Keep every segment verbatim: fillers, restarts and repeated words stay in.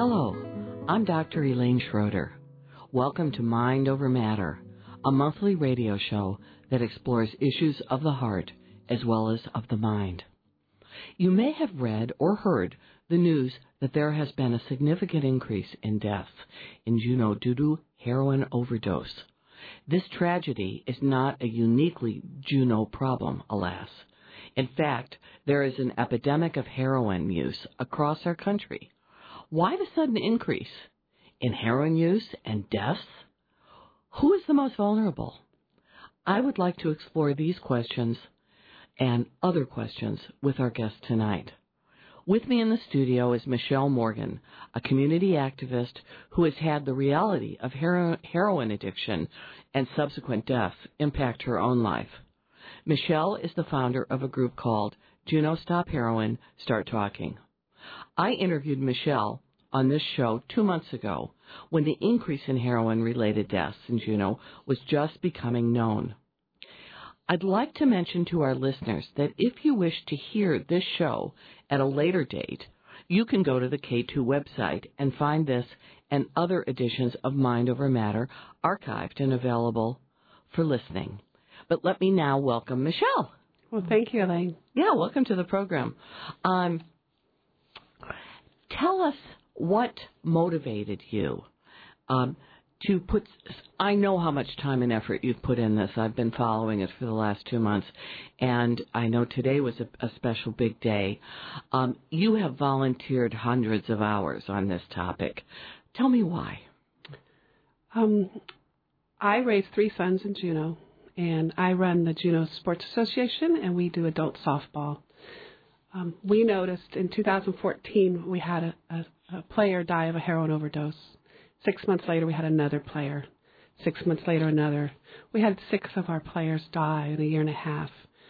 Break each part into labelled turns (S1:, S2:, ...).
S1: Hello, I'm Doctor Elaine Schroeder. Welcome to Mind Over Matter, a monthly radio show that explores issues of the heart as well as of the mind. You may have read or heard the news that there has been a significant increase in deaths in Juneau due to heroin overdose. This tragedy is not a uniquely Juneau problem, alas. In fact, there is an epidemic of heroin use across our country. Why the sudden increase in heroin use and deaths? Who is the most vulnerable? I would like to explore these questions and other questions with our guest tonight. With me in the studio is Michelle Morgan, a community activist who has had the reality of hero- heroin addiction and subsequent death impact her own life. Michelle is the founder of a group called Juneau Stop Heroin, Start Talking. I interviewed Michelle on this show two months ago when the increase in heroin-related deaths in Juneau was just becoming known. I'd like to mention to our listeners that if you wish to hear this show at a later date, you can go to the K two website and find this and other editions of Mind Over Matter archived and available for listening. But let me now welcome Michelle.
S2: Well, thank you, Elaine.
S1: Yeah, welcome to the program. Um, tell us what motivated you um, to put, I know how much time and effort you've put in this. I've been following it for the last two months, and I know today was a, a special big day. Um, you have volunteered hundreds of hours on this topic. Tell me why.
S2: Um, I raised three sons in Juneau, and I run the Juneau Sports Association, and we do adult softball. Um, we noticed in two thousand fourteen we had a, a, a player die of a heroin overdose. Six months later, we had another player. Six months later, another. We had six of our players die in a year and a half.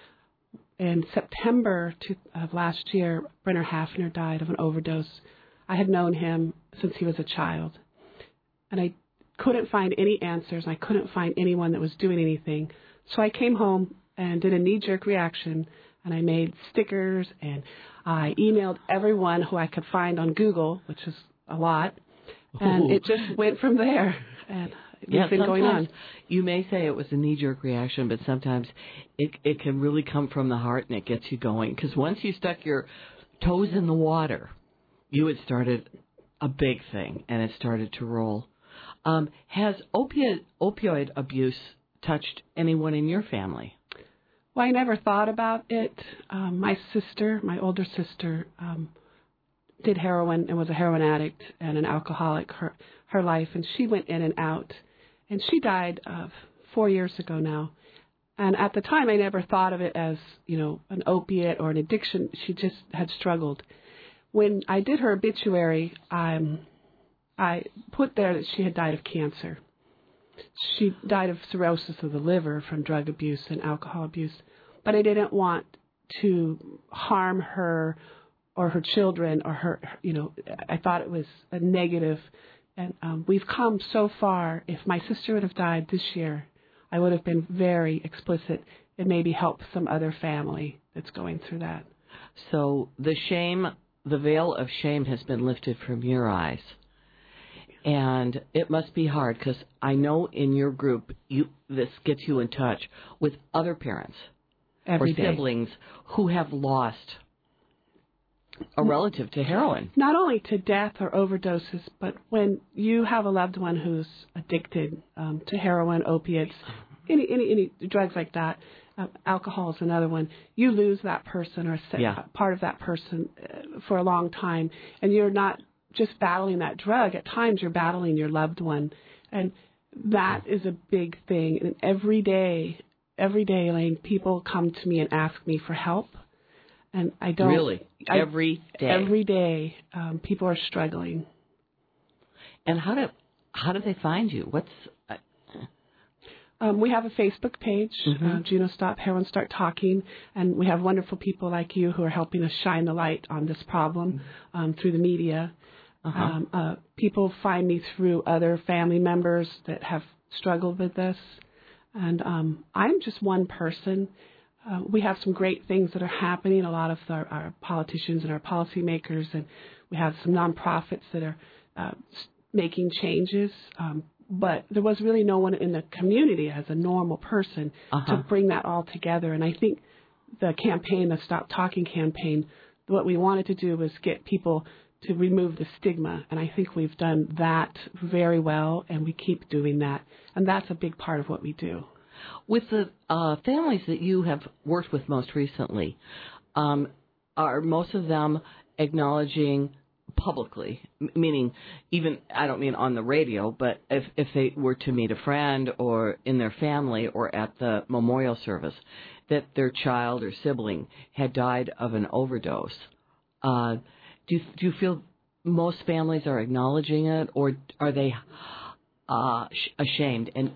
S2: In September of last year, Brenner Hafner died of an overdose. I had known him since he was a child, and I couldn't find any answers. I couldn't find anyone that was doing anything. So I came home and did a knee-jerk reaction, and I made stickers, and I emailed everyone who I could find on Google, which is a lot, and
S1: Ooh.
S2: It just went from there, and it's
S1: yeah,
S2: been going on.
S1: You may say it was a knee-jerk reaction, but sometimes it it can really come from the heart, and it gets you going. Because once you stuck your toes in the water, you had started a big thing, and it started to roll. Um, has opioid, opioid abuse touched anyone in your family?
S2: Well, I never thought about it. Um, my sister, my older sister, um, did heroin and was a heroin addict and an alcoholic her, her life, and she went in and out. And she died uh, four years ago now. And at the time, I never thought of it as, you know, an opiate or an addiction. She just had struggled. When I did her obituary, um, I put there that she had died of cancer. She died of cirrhosis of the liver from drug abuse and alcohol abuse, but I didn't want to harm her or her children or her, you know, I thought it was a negative. And um, we've come so far. If my sister would have died this year, I would have been very explicit and maybe help some other family that's going through that.
S1: So the shame, the veil of shame has been lifted from your eyes. And it must be hard because I know in your group you this gets you in touch with other parents
S2: Every
S1: or
S2: day.
S1: siblings who have lost a relative to heroin.
S2: Not only to death or overdoses, but when you have a loved one who's addicted um, to heroin, opiates, any any, any drugs like that, uh, alcohol is another one, you lose that person or a
S1: Yeah.
S2: part of that person uh, for a long time, and you're not just battling that drug. At times you're battling your loved one, and that is a big thing. And every day, every day, Elaine, people come to me and ask me for help, and I don't...
S1: Really?
S2: I,
S1: every day?
S2: Every day, um, people are struggling.
S1: And how do, how do they find you? What's... Uh,
S2: Um, we have a Facebook page,
S1: mm-hmm.
S2: uh, Juneau Stop Heroin Start Talking, and we have wonderful people like you who are helping us shine the light on this problem um, through the media.
S1: uh-huh.
S2: Um, uh, people find me through other family members that have struggled with this, and um, I'm just one person. Uh, we have some great things that are happening, a lot of our, our politicians and our policymakers, and we have some nonprofits that are uh, making changes. Um, but there was really no one in the community as a normal person
S1: uh-huh.
S2: to bring that all together. And I think the campaign, the Stop Talking campaign, what we wanted to do was get people to remove the stigma. And I think we've done that very well, and we keep doing that. And that's a big part of what we do.
S1: With the uh, families that you have worked with most recently, um, are most of them acknowledging publicly, m- meaning even, I don't mean on the radio, but if, if they were to meet a friend or in their family or at the memorial service, that their child or sibling had died of an overdose, uh, do you, do you feel most families are acknowledging it, or are they uh, ashamed and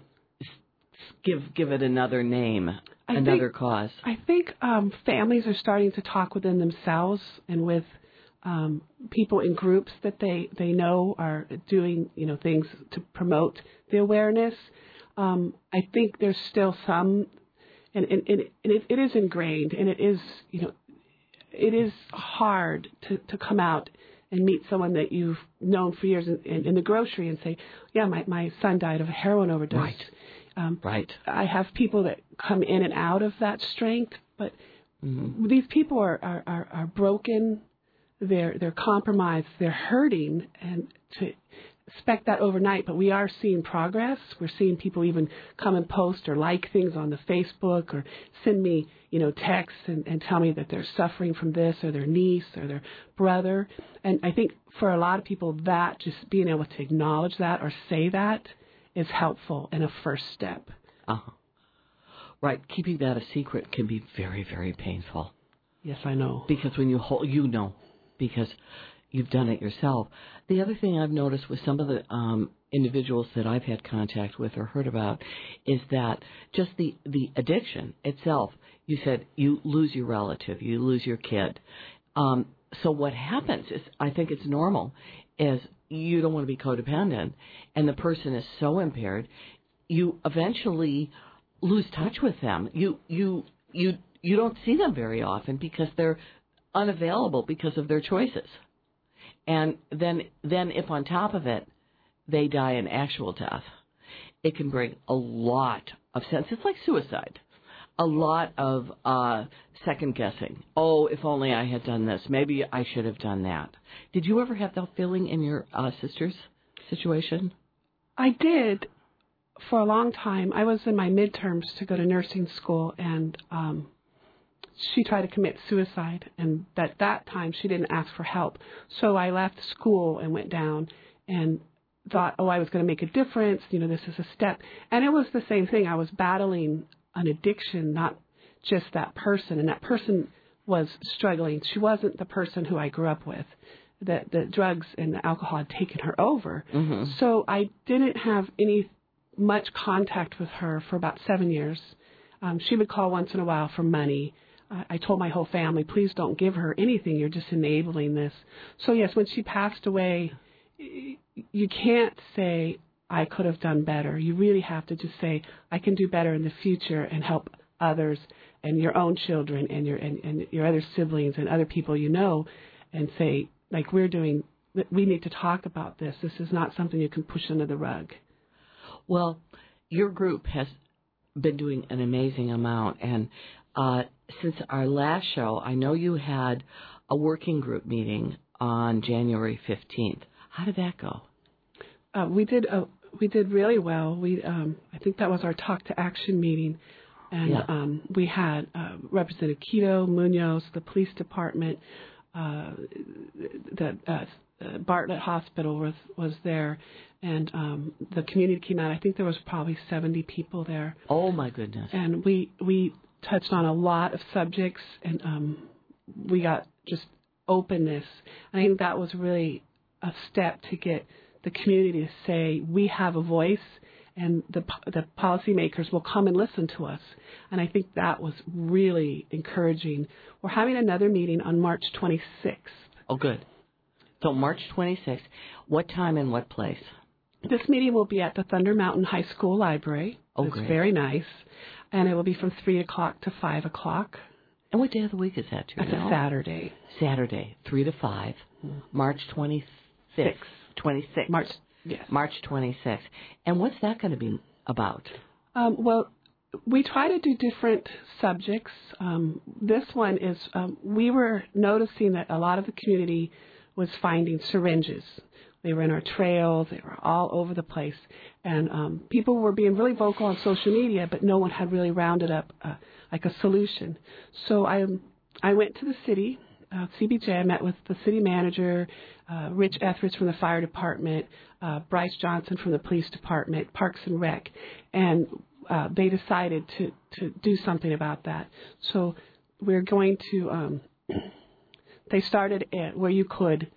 S1: give give it another name,
S2: I
S1: another
S2: think,
S1: cause?
S2: I think um, families are starting to talk within themselves and with um, people in groups that they, they know are doing, you know, things to promote the awareness. Um, I think there's still some, and, and, and it, it is ingrained, and it is, you know, it is hard to, to come out and meet someone that you've known for years in, in, in the grocery and say, yeah, my, my son died of a heroin overdose.
S1: Right.
S2: Um,
S1: right.
S2: I have people that come in and out of that strength, but
S1: mm-hmm.
S2: these people are, are, are, are broken, they're, they're compromised, they're hurting, and to expect that overnight, but we are seeing progress. We're seeing people even come and post or like things on the Facebook or send me, you know, texts and, and tell me that they're suffering from this or their niece or their brother. And I think for a lot of people, that just being able to acknowledge that or say that is helpful and a first step.
S1: Uh-huh. Right. Keeping that a secret can be very, very painful.
S2: Yes, I know.
S1: Because when you hold, you know, because you've done it yourself. The other thing I've noticed with some of the um, individuals that I've had contact with or heard about is that just the, the addiction itself, you said you lose your relative, you lose your kid. Um, so what happens is, I think it's normal, is you don't want to be codependent, and the person is so impaired, you eventually lose touch with them. You you you you don't see them very often because they're unavailable because of their choices. And then then if on top of it they die an actual death, it can bring a lot of sense. It's like suicide. A lot of uh, second guessing. Oh, if only I had done this. Maybe I should have done that. Did you ever have that feeling in your uh, sister's situation?
S2: I did for a long time. I was in my midterms to go to nursing school, and um, she tried to commit suicide. And at that time, she didn't ask for help. So I left school and went down and thought, oh, I was going to make a difference. You know, this is a step. And it was the same thing. I was battling an addiction, not just that person. And that person was struggling. She wasn't the person who I grew up with. The, the drugs and the alcohol had taken her over.
S1: Mm-hmm.
S2: So I didn't have any much contact with her for about seven years. Um, she would call once in a while for money. Uh, I told my whole family, please don't give her anything. You're just enabling this. So, yes, when she passed away, you can't say, I could have done better. You really have to just say, I can do better in the future and help others and your own children and your and, and your other siblings and other people you know, and say, like we're doing, we need to talk about this. This is not something you can push under the rug.
S1: Well, your group has been doing an amazing amount. And uh, since our last show, I know you had a working group meeting on January fifteenth. How did that go?
S2: Uh, we did uh, we did really well. We um, I think that was our Talk to Action meeting, and
S1: yeah.
S2: um, we had uh, Representative Quito, Munoz, the police department, uh, the uh, Bartlett Hospital was was there, and um, the community came out. I think there was probably seventy people there.
S1: Oh my goodness!
S2: And we we touched on a lot of subjects, and um, we got just openness. And I think that was really a step to get the community to say we have a voice, and the the policymakers will come and listen to us. And I think that was really encouraging. We're having another meeting on March twenty-sixth.
S1: Oh, good. So March twenty-sixth. What time and what place?
S2: This meeting will be at the Thunder Mountain High School Library.
S1: Oh,
S2: it's
S1: great.
S2: Very nice. And it will be from three o'clock to five o'clock.
S1: And what day of the week is that, too?
S2: It's a Saturday.
S1: Saturday, three to five, March twenty-sixth. twenty-sixth.
S2: March, yes.
S1: March twenty-sixth. And what's that going to be about?
S2: Um, well, we try to do different subjects. Um, this one is, um, we were noticing that a lot of the community was finding syringes. They were in our trails. They were all over the place. And um, people were being really vocal on social media, but no one had really rounded up uh, like a solution. So I I went to the city, uh, C B J. I met with the city manager, uh, Rich Etheridge from the fire department, uh, Bryce Johnson from the police department, Parks and Rec, and uh, they decided to, to do something about that. So we're going to, um, they started at where you could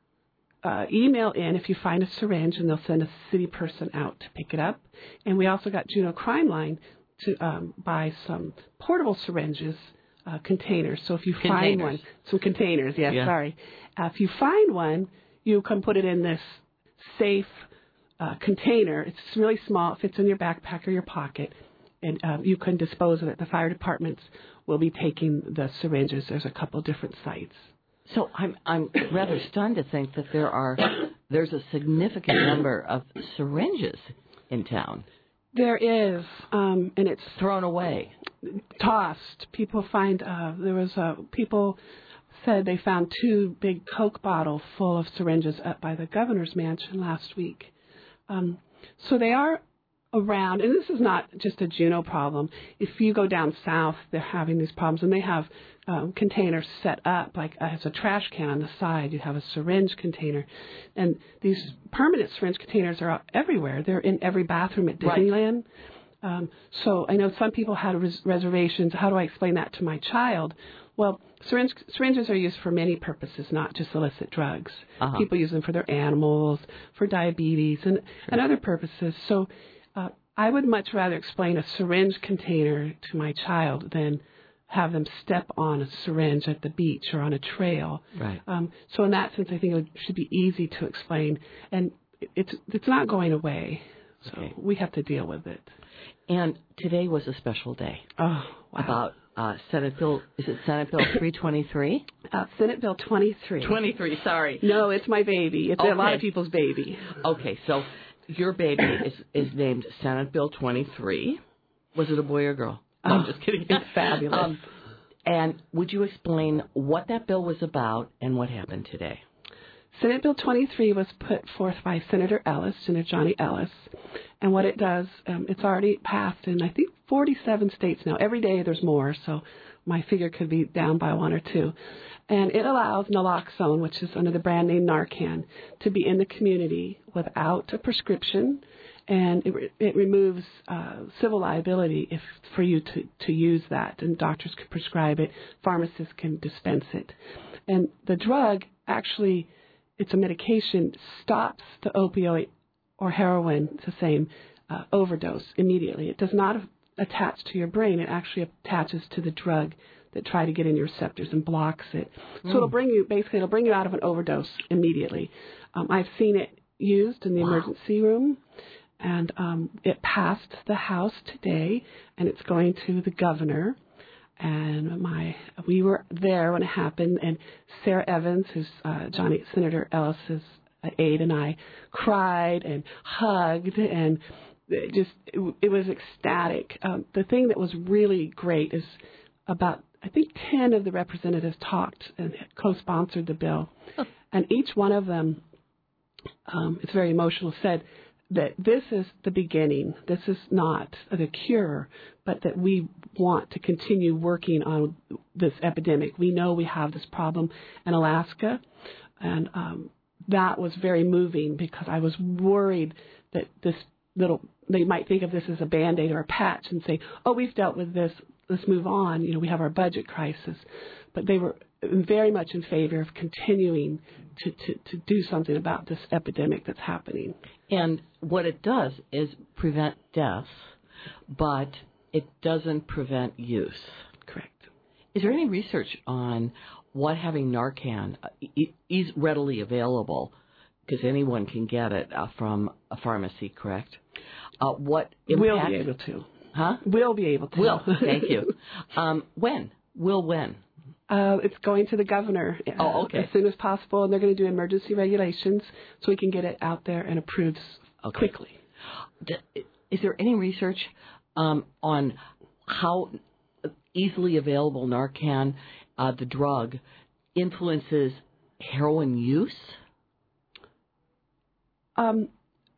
S2: Uh, email in if you find a syringe, and they'll send a city person out to pick it up. And we also got Juneau Crime Line to um, buy some portable syringes, uh, containers. So if you
S1: containers.
S2: find one, some containers, yes,
S1: yeah.
S2: sorry. Uh, if you find one, you can put it in this safe uh, container. It's really small. It fits in your backpack or your pocket, and uh, you can dispose of it. The fire departments will be taking the syringes. There's a couple different sites.
S1: So I'm I'm rather stunned to think that there are there's a significant number of syringes in town.
S2: There is, um, and it's
S1: thrown away,
S2: tossed. People find uh, there was a people said they found two big Coke bottles full of syringes up by the governor's mansion last week. Um, so they are around, and this is not just a Juneau problem. If you go down south, they're having these problems, and they have um, containers set up like uh, as a trash can on the side. You have a syringe container, and these permanent syringe containers are everywhere. They're in every bathroom at Disneyland. Right. Um, so I know some people had res- reservations. How do I explain that to my child? Well, syringe, syringes are used for many purposes, not just illicit drugs. Uh-huh. People use them for their animals, for diabetes, and, sure. and other purposes. So Uh, I would much rather explain a syringe container to my child than have them step on a syringe at the beach or on a trail.
S1: Right.
S2: Um, so in that sense, I think it should be easy to explain, and it's it's not going away. So okay. we have to deal with it.
S1: And today was a special day.
S2: Oh, wow.
S1: About uh, Senate Bill, is it Senate Bill three twenty-three?
S2: Uh, Senate Bill twenty-three.
S1: twenty-three, sorry.
S2: No, it's my baby. It's okay. A lot of people's baby.
S1: Okay, so your baby is, is named Senate Bill twenty-three. Was it a boy or girl? No,
S2: oh,
S1: I'm just kidding.
S2: It's fabulous. Um,
S1: and would you explain what that bill was about and what happened today?
S2: Senate Bill twenty-three was put forth by Senator Ellis, Senator Johnny Ellis. And what it does, um, it's already passed in, I think, forty-seven states now. Every day there's more, so my figure could be down by one or two. And it allows naloxone, which is under the brand name Narcan, to be in the community without a prescription, and it, re- it removes uh, civil liability if for you to, to use that. And doctors can prescribe it, pharmacists can dispense it. And the drug actually, it's a medication, stops the opioid or heroin, it's the same, uh, overdose immediately. It does not attach to your brain. It actually attaches to the drug that try to get in your receptors and blocks it. So mm. it'll bring you, basically, it'll bring you out of an overdose immediately. Um, I've seen it used in the wow. emergency room, and um, it passed the House today, and it's going to the governor. And my, we were there when it happened, and Sarah Evans, who's uh, Johnny Senator Ellis's aide, and I cried and hugged, and it just it, it was ecstatic. Um, the thing that was really great is about, I think, ten of the representatives talked and co-sponsored the bill. Oh. And each one of them, um, it's very emotional, said that this is the beginning. This is not the cure, but that we want to continue working on this epidemic. We know we have this problem in Alaska, and um, that was very moving because I was worried that this little, they might think of this as a Band-Aid or a patch and say, oh, we've dealt with this, let's move on. You know, we have our budget crisis. But they were very much in favor of continuing to, to, to do something about this epidemic that's happening.
S1: And what it does is prevent deaths, but it doesn't prevent use.
S2: Correct.
S1: Is there any research on what having Narcan is readily available, because anyone can get it uh, from a pharmacy, correct? Uh, what impact?
S2: We'll be able to.
S1: Huh?
S2: We'll be able to.
S1: Will, thank you. Um, when? Will when?
S2: Uh, it's going to the governor uh,
S1: oh, okay.
S2: as soon as possible, and they're going to do emergency regulations so we can get it out there and approved
S1: okay.
S2: quickly.
S1: Is there any research um, on how easily available Narcan, uh, the drug, influences heroin use? Um,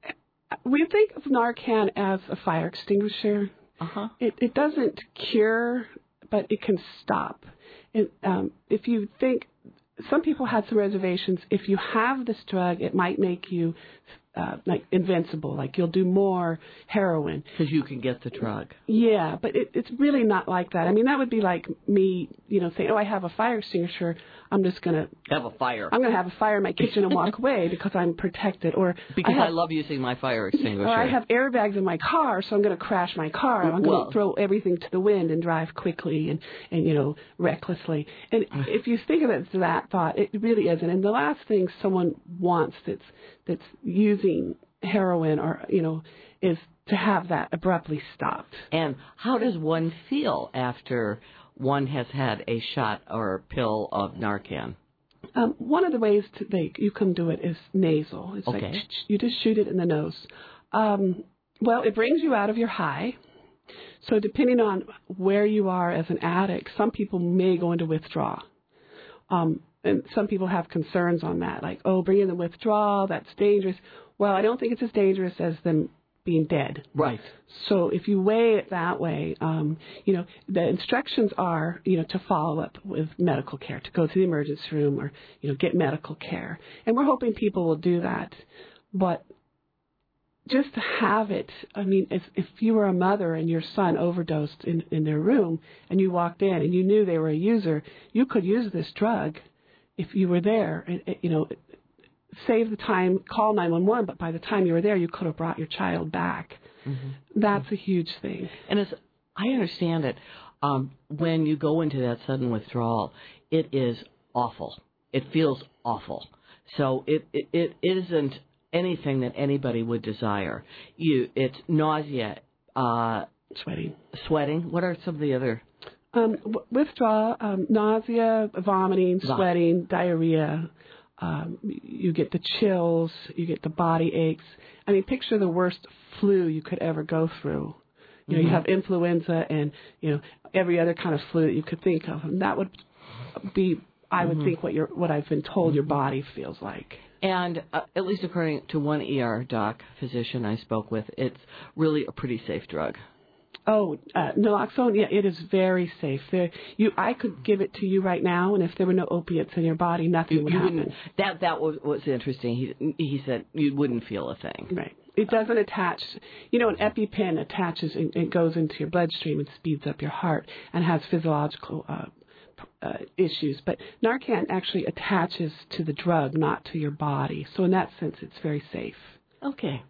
S2: we think of Narcan as a fire extinguisher.
S1: Uh-huh.
S2: It, it doesn't cure, but it can stop. And, um, if you think, some people had some reservations. If you have this drug, it might make you uh, like invincible, like you'll do more heroin.
S1: Because you can get the drug.
S2: Yeah, but it, it's really not like that. I mean, that would be like me, you know, saying, oh, I have a fire extinguisher. I'm just going to
S1: have a fire.
S2: I'm going to have a fire in my kitchen and walk away because I'm protected. Or
S1: because I, have,
S2: I
S1: love using my fire extinguisher.
S2: Or I have airbags in my car, so I'm going to crash my car. I'm
S1: well,
S2: going to throw everything to the wind and drive quickly and, and you know, recklessly. And if you think of it as that thought, it really isn't. And the last thing someone wants that's that's using heroin or, you know, is to have that abruptly stopped.
S1: And how does one feel after one has had a shot or a pill of Narcan?
S2: Um, one of the ways to, they, you can do it is nasal. It's
S1: okay.
S2: like you just shoot it in the nose. Um, well, it brings you out of your high. So depending on where you are as an addict, some people may go into withdrawal. Um, and some people have concerns on that, like, oh, bring in the withdrawal, that's dangerous. Well, I don't think it's as dangerous as them being dead.
S1: Right.
S2: So if you weigh it that way, um, you know, the instructions are, you know, to follow up with medical care, to go to the emergency room or, you know, get medical care. And we're hoping people will do that. But just to have it, I mean, if, if you were a mother and your son overdosed in, in their room and you walked in and you knew they were a user, you could use this drug if you were there, it, it, you know, save the time, call nine one one, but by the time you were there, you could have brought your child back. Mm-hmm. That's mm-hmm. a huge thing.
S1: And as I understand it, um, when you go into that sudden withdrawal, it is awful. It feels awful. So it, it, it isn't anything that anybody would desire. You, it's nausea, uh,
S2: sweating.
S1: Sweating. What are some of the other?
S2: Um, w- withdrawal, um, nausea, vomiting, sweating, diarrhea. Um, you get the chills, you get the body aches. I mean, picture the worst flu you could ever go through. You know, mm-hmm. you have influenza and, you know, every other kind of flu that you could think of. And that would be, I would mm-hmm. think, what your what I've been told mm-hmm. your body feels like.
S1: And uh, at least according to one E R doc physician I spoke with, it's really a pretty safe drug.
S2: Oh, uh, naloxone, yeah, it is very safe. There, you, I could give it to you right now, and if there were no opiates in your body, nothing
S1: you,
S2: would
S1: you
S2: happen.
S1: That that was, was interesting. He he said you wouldn't feel a thing.
S2: Right. It doesn't attach. You know, an EpiPen attaches and it goes into your bloodstream and speeds up your heart and has physiological uh, uh, issues. But Narcan actually attaches to the drug, not to your body. So in that sense, it's very safe.
S1: Okay.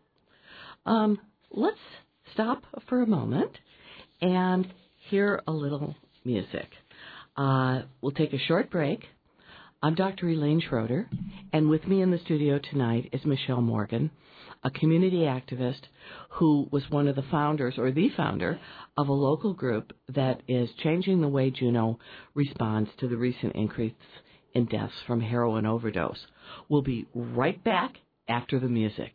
S1: Um, let's stop for a moment and hear a little music. Uh, we'll take a short break. I'm Doctor Elaine Schroeder, and with me in the studio tonight is Michelle Morgan, a community activist who was one of the founders, or the founder, of a local group that is changing the way Juneau responds to the recent increase in deaths from heroin overdose. We'll be right back after the music.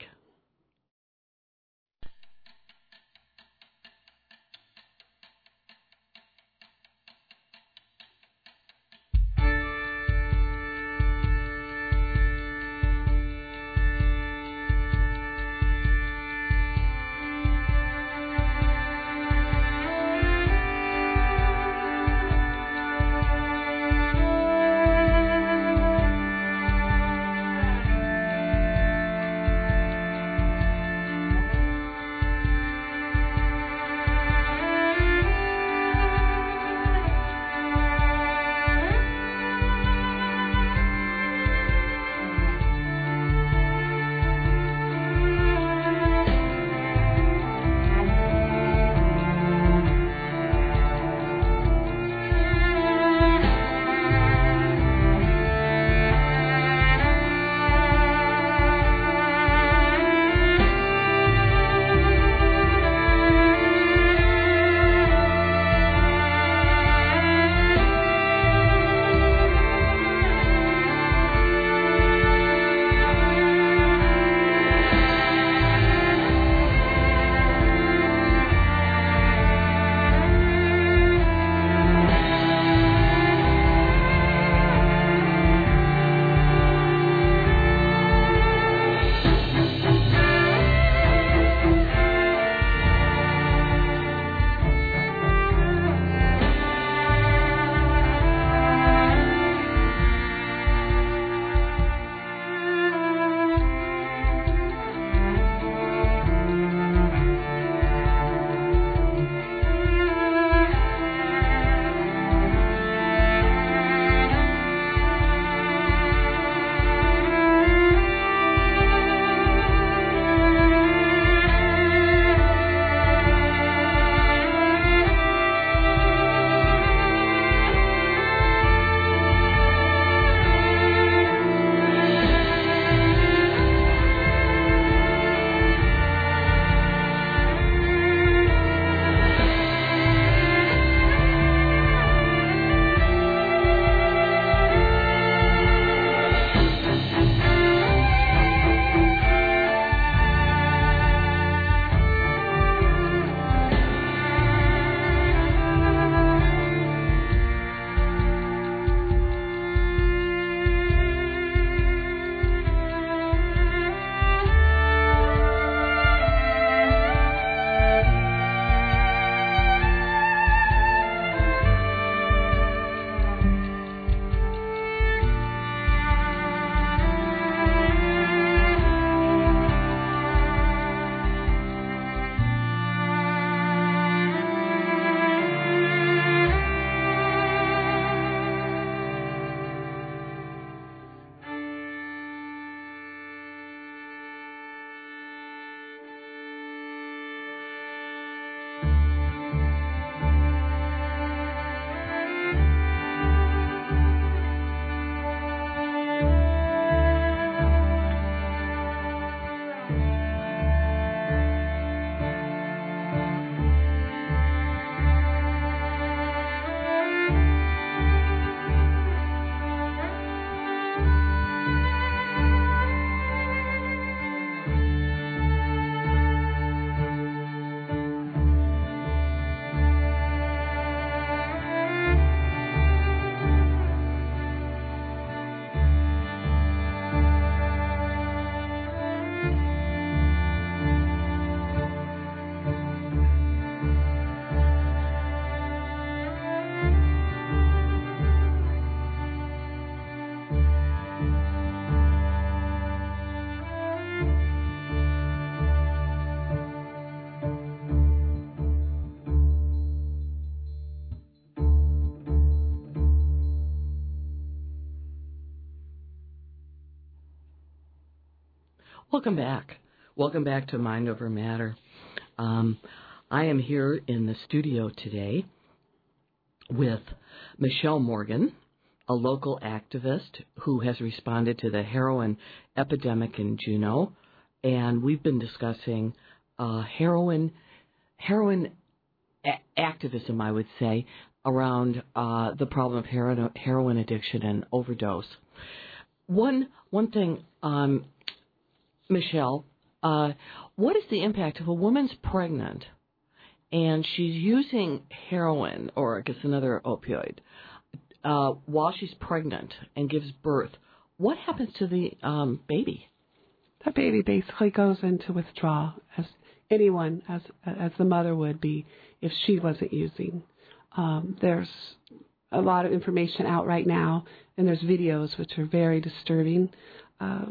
S1: Welcome back. Welcome back to Mind Over Matter. Um, I am here in the studio today with Michelle Morgan, a local activist who has responded to the heroin epidemic in Juneau, and we've been discussing uh, heroin heroin a- activism, I would say, around uh, the problem of heroin, heroin addiction and overdose. One one thing, um, Michelle, uh, what is the impact if a woman's pregnant and she's using heroin, or I guess another opioid, uh, while she's pregnant and gives birth? What happens to the um, baby?
S2: The baby basically goes into withdrawal, as anyone, as as the mother would be if she wasn't using. Um, there's a lot of information out right now, and there's videos which are very disturbing. Uh,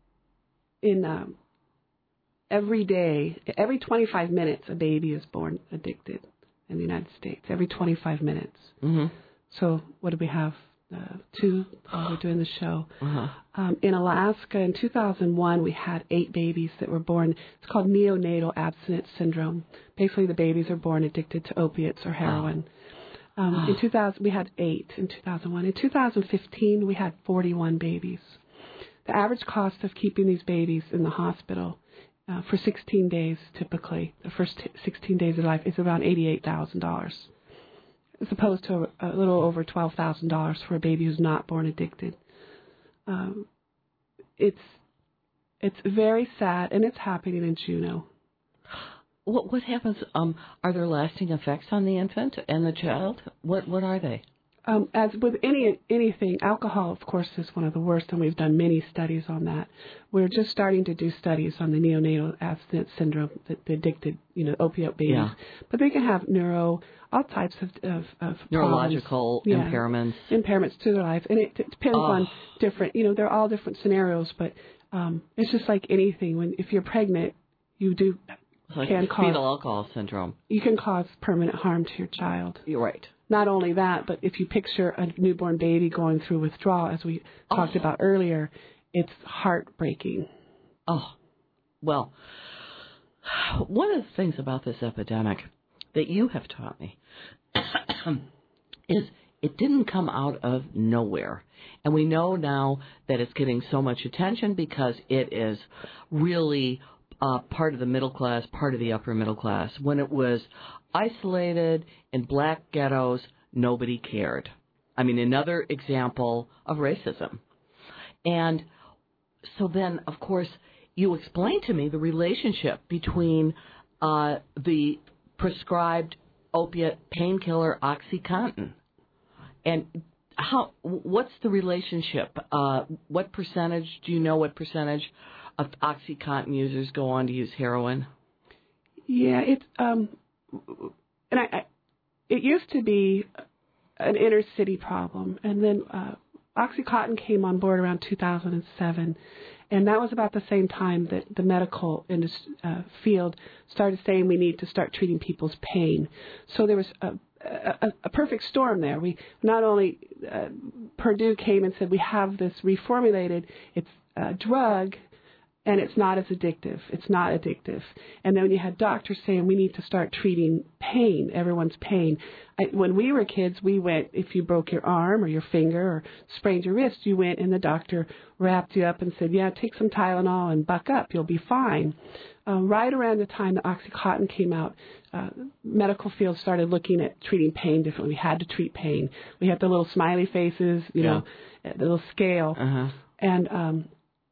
S2: in um, every day, every twenty-five minutes, a baby is born addicted in the United States. Every twenty-five minutes.
S1: Mm-hmm.
S2: So what do we have? Uh, two while we're doing the show.
S1: Uh-huh.
S2: Um, in Alaska, in two thousand one, we had eight babies that were born. It's called neonatal abstinence syndrome. Basically, the babies are born addicted to opiates or heroin. Wow. Um, in two thousand, we had eight in two thousand one. In two thousand fifteen, we had forty-one babies. The average cost of keeping these babies in the hospital uh, for sixteen days, typically, the first sixteen days of life, is around eighty-eight thousand dollars, as opposed to a, a little over twelve thousand dollars for a baby who's not born addicted. Um, it's it's very sad, and it's happening in Juneau.
S1: What what happens? Um, are there lasting effects on the infant and the child? What what are they?
S2: Um, as with any anything, alcohol, of course, is one of the worst, and we've done many studies on that. We're just starting to do studies on the neonatal abstinence syndrome, the, the addicted, you know, opiate babies.
S1: Yeah.
S2: But they can have neuro, all types of of, of
S1: neurological
S2: yeah,
S1: impairments,
S2: impairments to their life, and it, it depends
S1: oh.
S2: on different. You know, they're all different scenarios, but um, it's just like anything. When if you're pregnant, you do
S1: like
S2: can cause
S1: fetal alcohol syndrome.
S2: You can cause permanent harm to your child.
S1: You're right.
S2: Not only that, but if you picture a newborn baby going through withdrawal, as we oh. talked about earlier, it's heartbreaking.
S1: Oh, well, one of the things about this epidemic that you have taught me is it didn't come out of nowhere. And we know now that it's getting so much attention because it is really uh, part of the middle class, part of the upper middle class. When it was isolated in black ghettos, nobody cared. I mean, another example of racism. And so then, of course, you explained to me the relationship between uh, the prescribed opiate painkiller OxyContin. And how? What's the relationship? Uh, what percentage, do you know what percentage of OxyContin users go on to use heroin?
S2: Yeah, it's... Um And I, I, it used to be an inner city problem, and then uh, OxyContin came on board around two thousand seven, and that was about the same time that the medical industry, uh, field started saying we need to start treating people's pain. So there was a, a, a perfect storm there. We not only uh, Purdue came and said we have this reformulated, it's a drug. And it's not as addictive. It's not addictive. And then when you had doctors saying we need to start treating pain, everyone's pain. I, when we were kids, we went, if you broke your arm or your finger or sprained your wrist, you went and the doctor wrapped you up and said, yeah, take some Tylenol and buck up. You'll be fine. Uh, right around the time that OxyContin came out, uh, medical field started looking at treating pain differently. We had to treat pain. We had the little smiley faces, you
S1: yeah.
S2: know, the little scale.
S1: Uh-huh.
S2: And um,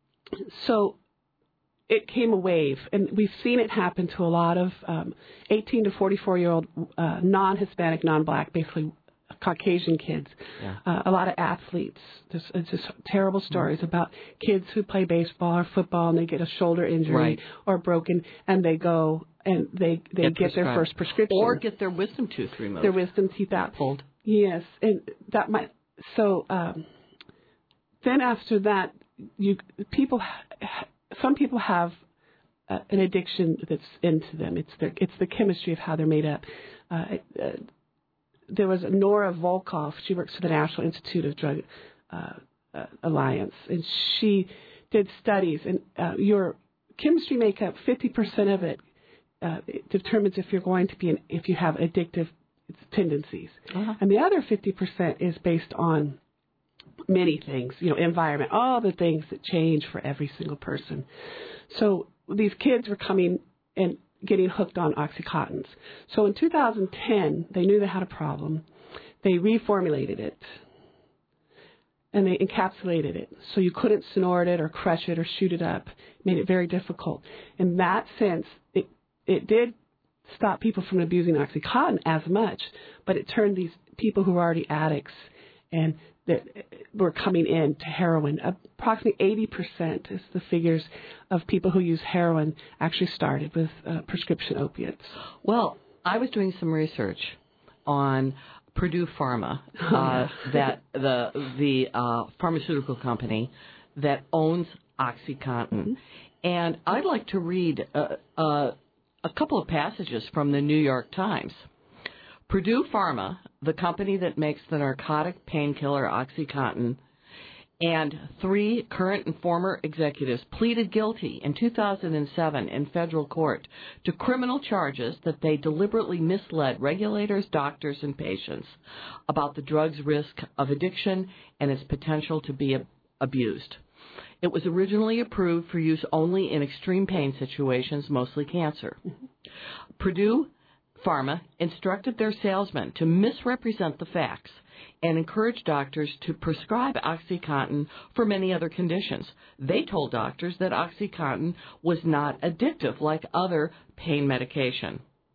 S2: so... it came a wave, and we've seen it happen to a lot of um, eighteen to forty-four-year-old uh, non-Hispanic, non-Black, basically Caucasian kids.
S1: Yeah.
S2: Uh, a lot of athletes. There's, there's just terrible stories mm-hmm. about kids who play baseball or football, and they get a shoulder injury
S1: right.
S2: or broken, and they go and they, they get, get their first prescription.
S1: Or get their wisdom tooth removed.
S2: Their wisdom teeth out.
S1: Pulled.
S2: Yes, and that might... So um, then after that, you people... Ha- Some people have uh, an addiction that's into them. It's their, it's the chemistry of how they're made up. Uh, uh, there was Nora Volkoff. She works for the National Institute of Drug uh, uh, Alliance, and she did studies. And uh, your chemistry makeup, fifty percent of it, uh, it determines if you're going to be, an, if you have addictive tendencies. Uh-huh. And the other fifty percent is based on many things, you know, environment, all the things that change for every single person. So these kids were coming and getting hooked on OxyContins. So in two thousand ten, they knew they had a problem. They reformulated it, and they encapsulated it. So you couldn't snort it or crush it or shoot it up. It made it very difficult. In that sense, it, it did stop people from abusing OxyContin as much, but it turned these people who were already addicts and that were coming in to heroin. Approximately eighty percent is the figures of people who use heroin actually started with uh, prescription opiates.
S1: Well, I was doing some research on Purdue Pharma, uh, oh, yeah. that the the uh, pharmaceutical company that owns OxyContin, mm-hmm. and I'd like to read uh, uh, a couple of passages from the New York Times. Purdue Pharma, the company that makes the narcotic painkiller OxyContin, and three current and former executives pleaded guilty in two thousand seven in federal court to criminal charges that they deliberately misled regulators, doctors, and patients about the drug's risk of addiction and its potential to be ab- abused. It was originally approved for use only in extreme pain situations, mostly cancer. Mm-hmm. Purdue Pharma instructed their salesmen to misrepresent the facts and encouraged doctors to prescribe OxyContin for many other conditions. They told doctors that OxyContin was not addictive like other pain medication.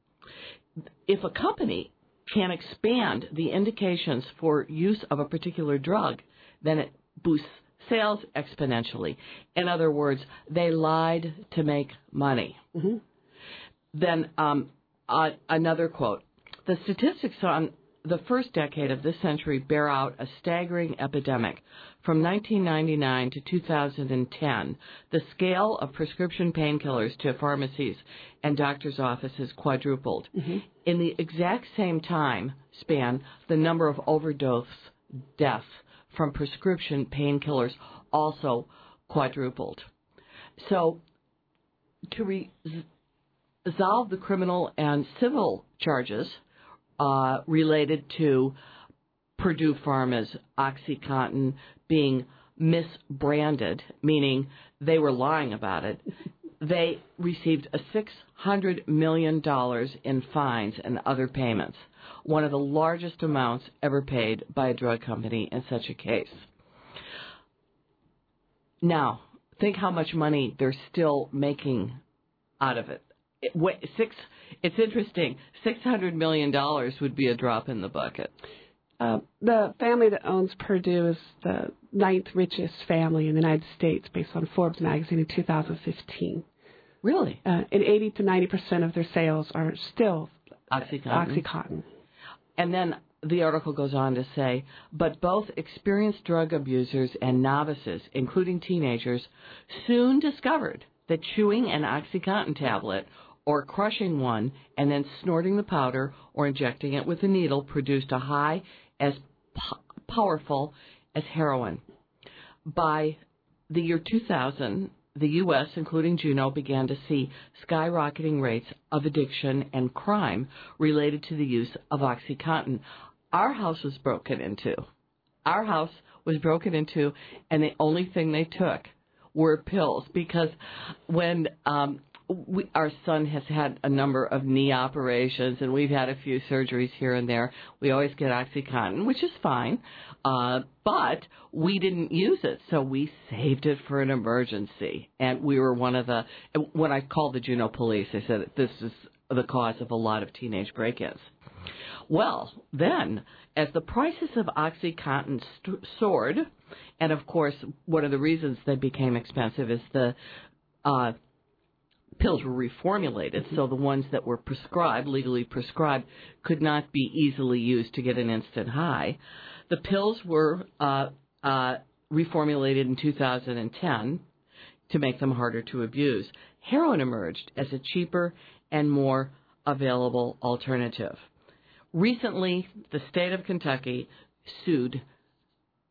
S1: If a company can expand the indications for use of a particular drug, then it boosts sales exponentially. In other words, they lied to make money. Mm-hmm. Then um, uh, another quote. The statistics on the first decade of this century bear out a staggering epidemic. From nineteen ninety-nine to two thousand ten, the scale of prescription painkillers to pharmacies and doctors' offices quadrupled. Mm-hmm. In the exact same time span, the number of overdose deaths from prescription painkillers also quadrupled. So, to re- resolve the criminal and civil charges uh, related to Purdue Pharma's OxyContin being misbranded, meaning they were lying about it, they received a six hundred million dollars in fines and other payments, one of the largest amounts ever paid by a drug company in such a case. Now, think how much money they're still making out of it. It, six, it's interesting. six hundred million dollars would be a drop in the bucket.
S2: Uh, the family that owns Purdue is the ninth richest family in the United States, based on Forbes magazine in two thousand fifteen.
S1: Really?
S2: Uh, and eighty to ninety percent of their sales are still
S1: OxyContin.
S2: OxyContin.
S1: And then the article goes on to say, but both experienced drug abusers and novices, including teenagers, soon discovered that chewing an OxyContin tablet or crushing one and then snorting the powder or injecting it with a needle produced a high as po- powerful as heroin. By the year two thousand, the U S, including Juneau, began to see skyrocketing rates of addiction and crime related to the use of OxyContin. Our house was broken into. Our house was broken into, and the only thing they took were pills, because when um, we, our son has had a number of knee operations, and we've had a few surgeries here and there, we always get OxyContin, which is fine, uh, but we didn't use it, so we saved it for an emergency. And we were one of the, when I called the Juneau police, I said this is the cause of a lot of teenage break-ins. Well, then, as the prices of OxyContin st- soared, and of course, one of the reasons they became expensive is the uh, pills were reformulated, mm-hmm. so the ones that were prescribed, legally prescribed, could not be easily used to get an instant high. The pills were uh, uh, reformulated in two thousand ten to make them harder to abuse. Heroin emerged as a cheaper and more available alternative. Recently, the state of Kentucky sued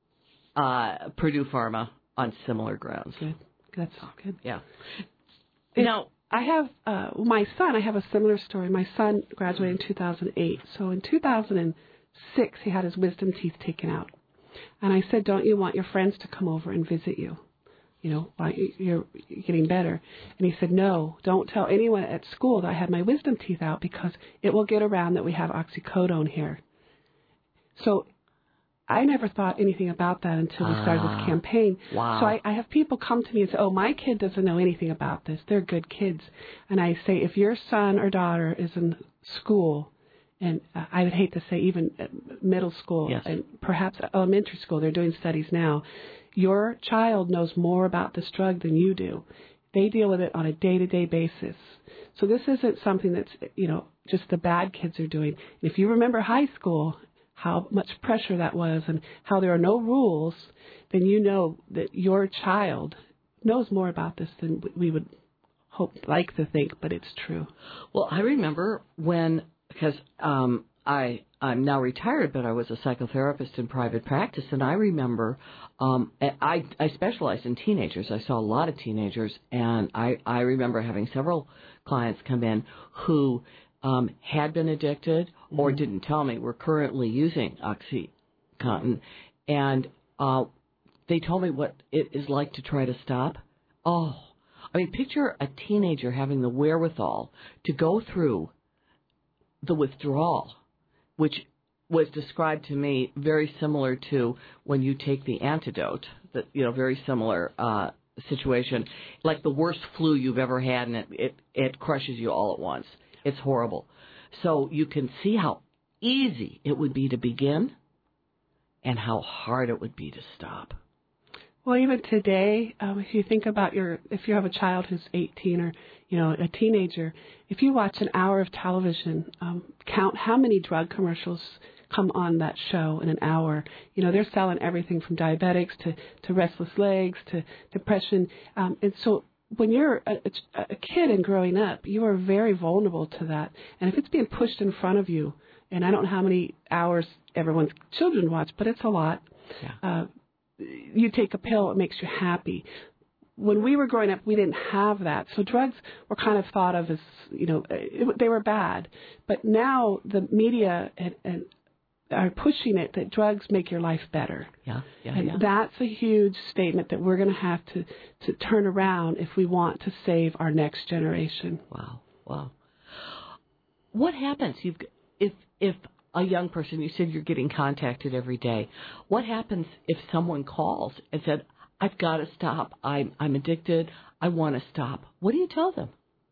S1: uh, Purdue Pharma on similar grounds.
S2: Good. That's all good.
S1: Yeah. Now,
S2: I have uh, my son. I have a similar story. My son graduated in two thousand eight. So in two thousand six, he had his wisdom teeth taken out. And I said, don't you want your friends to come over and visit you? You know, while you're getting better. And he said, no, don't tell anyone at school that I had my wisdom teeth out because it will get around that we have oxycodone here. So I never thought anything about that until we started
S1: ah,
S2: this campaign.
S1: Wow.
S2: So I, I have people come to me and say, oh, my kid doesn't know anything about this. They're good kids. And I say, if your son or daughter is in school, and uh, I would hate to say even middle school
S1: yes.
S2: and perhaps elementary school, they're doing studies now, your child knows more about this drug than you do. They deal with it on a day-to-day basis. So this isn't something that's, you know, just the bad kids are doing. And if you remember high school, how much pressure that was and how there are no rules, then you know that your child knows more about this than we would hope, like to think, but it's true.
S1: Well, I remember when, because um, I, I'm now retired, but I was a psychotherapist in private practice, and I remember um, I, I specialized in teenagers. I saw a lot of teenagers, and I, I remember having several clients come in who Um, had been addicted or
S2: mm-hmm.
S1: didn't tell me were currently using OxyContin, and uh, they told me what it is like to try to stop. Oh, I mean, picture a teenager having the wherewithal to go through the withdrawal, which was described to me very similar to when you take the antidote, that, you know, very similar uh, situation, like the worst flu you've ever had, and it, it, it crushes you all at once. It's horrible. So you can see how easy it would be to begin and how hard it would be to stop.
S2: Well, even today, um, if you think about your, if you have a child who's eighteen or, you know, a teenager, if you watch an hour of television, um, count how many drug commercials come on that show in an hour. You know, they're selling everything from diabetics to, to restless legs to depression. Um, and so when you're a, a kid and growing up, you are very vulnerable to that. And if it's being pushed in front of you, and I don't know how many hours everyone's children watch, but it's a lot.
S1: Yeah.
S2: Uh, you take a pill, it makes you happy. When we were growing up, we didn't have that. So drugs were kind of thought of as, you know, it, they were bad. But now the media and, and are pushing it that drugs make your life better.
S1: Yeah, yeah,
S2: and
S1: yeah.
S2: that's a huge statement that we're going to have to, to turn around if we want to save our next generation.
S1: Wow, wow. What happens You've, if if a young person, you said you're getting contacted every day, what happens if someone calls and said, I've got to stop, I'm, I'm addicted, I want to stop? What do you tell them?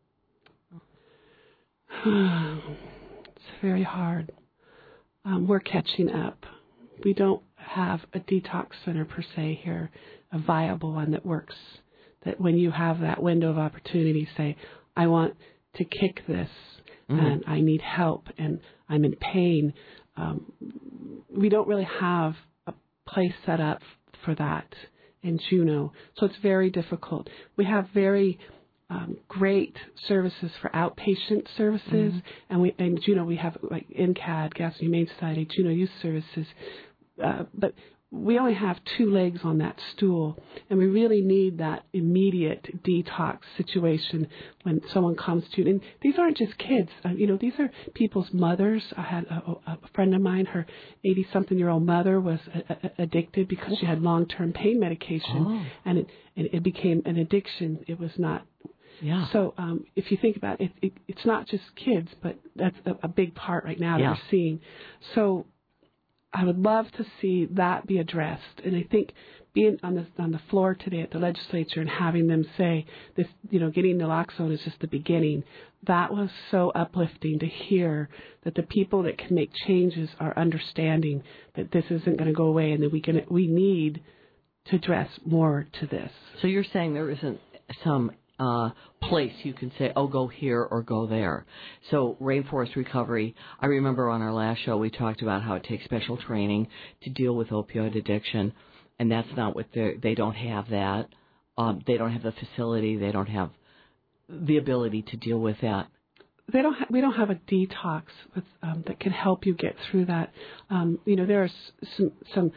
S2: It's very hard. Um, we're catching up. We don't have a detox center per se here, a viable one that works. That when you have that window of opportunity, say, I want to kick this, mm-hmm. and I need help, and I'm in pain. Um, we don't really have a place set up for that in Juneau, so it's very difficult. We have very Um, great services for outpatient services, mm-hmm. and we in Juneau we have like N C A D, Gas and Humane Society, Juneau Youth Services, uh, but we only have two legs on that stool, and we really need that immediate detox situation when someone comes to you. And these aren't just kids, uh, you know, these are people's mothers. I had a, a friend of mine, her eighty-something-year-old mother was a, a, addicted because she had long-term pain medication,
S1: oh.
S2: and it, and it became an addiction. It was not.
S1: Yeah.
S2: So um, if you think about it, it, it's not just kids, but that's a, a big part right now that
S1: yeah.
S2: we're seeing. So I would love to see that be addressed. And I think being on the on the floor today at the legislature and having them say this, you know, getting naloxone is just the beginning. That was so uplifting to hear that the people that can make changes are understanding that this isn't going to go away and that we can we need to address more to this.
S1: So you're saying there isn't some Uh, place you can say, oh, go here or go there. So Rainforest Recovery, I remember on our last show we talked about how it takes special training to deal with opioid addiction, and that's not what they they don't have that. Um, they don't have the facility. They don't have the ability to deal with that.
S2: They don't. Ha- we don't have a detox with, um, that can help you get through that. Um, you know, there are some some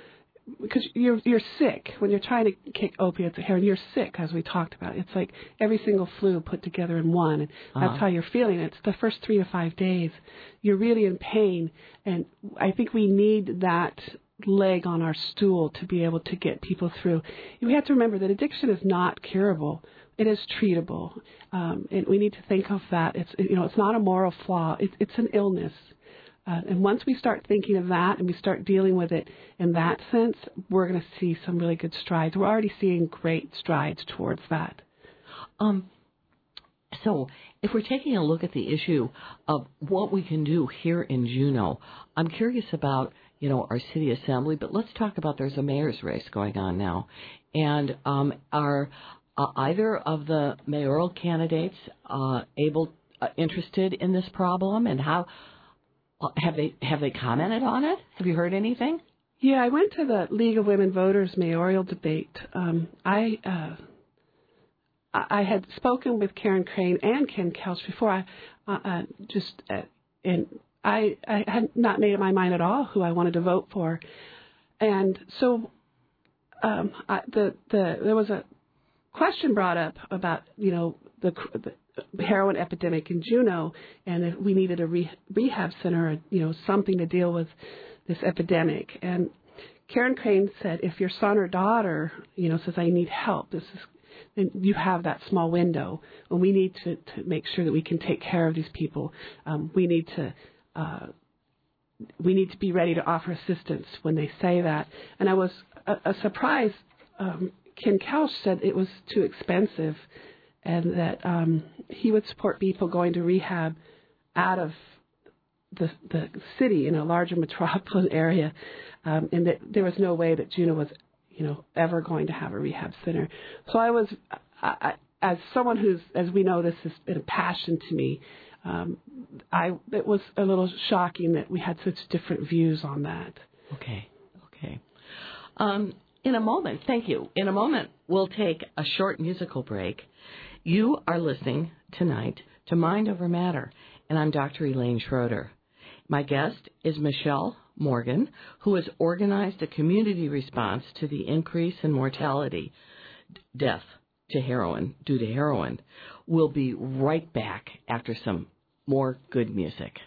S2: because you're you're sick when you're trying to kick opiates or heroin. You're sick, as we talked about. It's like every single flu put together in one, and that's
S1: uh-huh.
S2: how you're feeling. It's the first three to five days. You're really in pain, and I think we need that leg on our stool to be able to get people through. We have to remember that addiction is not curable. It is treatable, um, and we need to think of that. It's you know it's not a moral flaw. It, it's an illness. Uh, and once we start thinking of that and we start dealing with it in that sense, we're going to see some really good strides. We're already seeing great strides towards that.
S1: Um, so if we're taking a look at the issue of what we can do here in Juneau, I'm curious about, you know, our city assembly, but let's talk about there's a mayor's race going on now. And um, are uh, either of the mayoral candidates uh, able, uh, interested in this problem, and how... Have they have they commented on it? Have you heard anything?
S2: Yeah, I went to the League of Women Voters mayoral debate. Um, I uh, I had spoken with Karen Crane and Ken Kelch before. I uh, uh, just uh, and I I had not made up my mind at all who I wanted to vote for, and so um, I, the the there was a question brought up about you know the. the heroin epidemic in Juneau, and if we needed a re- rehab center, or, you know, something to deal with this epidemic. And Karen Crane said, if your son or daughter, you know, says, I need help, this is, then you have that small window. And we need to, to make sure that we can take care of these people. Um, we need to uh, we need to be ready to offer assistance when they say that. And I was a, a surprise. Um, Ken Kelch said it was too expensive, and that um, he would support people going to rehab out of the the city in a larger metropolitan area, um, and that there was no way that Juneau was, you know, ever going to have a rehab center. So I was, I, I, as someone who's, as we know, this has been a passion to me. Um, I it was a little shocking that we had such different views on that.
S1: Okay, okay. Um, in a moment, thank you. In a moment, we'll take a short musical break. You are listening tonight to Mind Over Matter, and I'm Doctor Elaine Schroeder. My guest is Michelle Morgan, who has organized a community response to the increase in mortality, death to heroin, due to heroin. We'll be right back after some more good music.